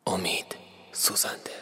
امید سوزنده.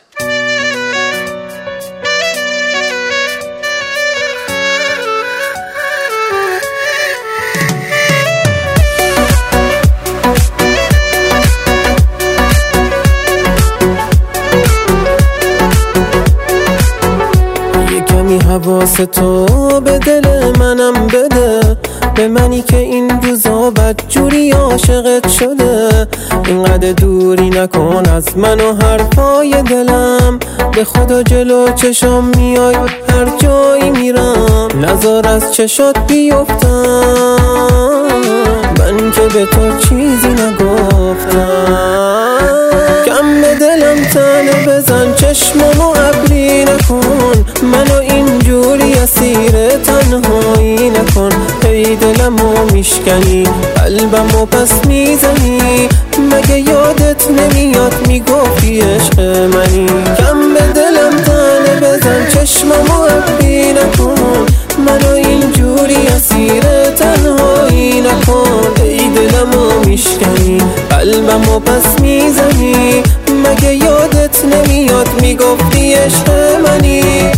یکمی حواس تو به دل منم بده، به منی که این روزا بدجوری عاشقت شده. اینقدر دوری نکن از من و حرفای دلم، به خدا جلو چشم میای هر جایی میرم، نذار از چشات بیفتم، من که به تو چیزی نگفتم. کم به دلم تنه بزن، چشممو ابری نکن، منو اینجوری اسیر تنهایی نکن. ای دلمو میشکنی، قلبمو پس میزنی، مگه یادت نمیاد میگفتی عشق منی. کم به دلم تنه بزن، چشممو ابری نکن، منو اینجوری اسیر تنهایی نکن. ای دلمو میشکنی، قلبمو پس میزنی، مگه یادت نمیاد میگفتی عشق منی.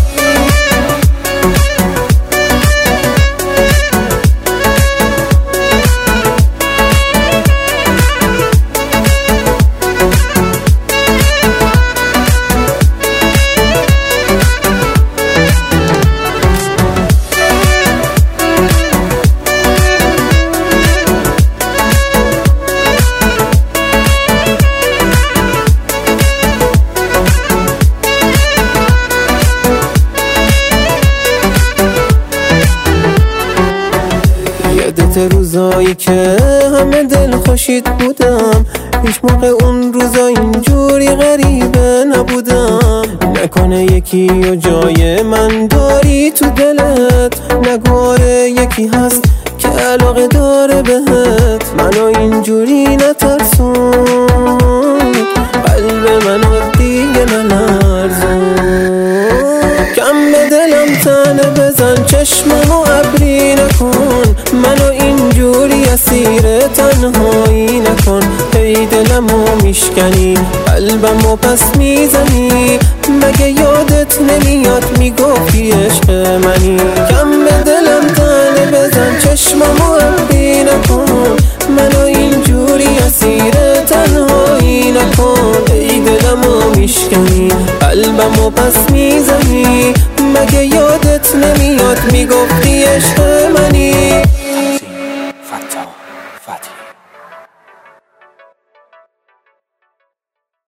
یادت روزایی که همه دل خوشید بودم، هیچ موقع اون روزا اینجوری غریبه نبودم. نکنه یکی و جای من داری تو دلت، نگو آره یکی هست که علاقه داره بهت. منو اینجوری نترسون، قلب منو دیگه نلرزون. کم به دلم تنه بزن، چشممو ابری نکن، منو اینجوری اسیر تنهایی نکن. ای دلمو میشکنی، قلبمو پس میزنی، مگه یادت نمیاد میگفتی عشق منی. کم به دلم تنه بزن، چشممو ابری نکن، منو اینجوری اسیر تنهایی نکن. ای دلمو میشکنی، قلبمو پس میزنی، مگه یادت نمیاد میگفتی عشق منی.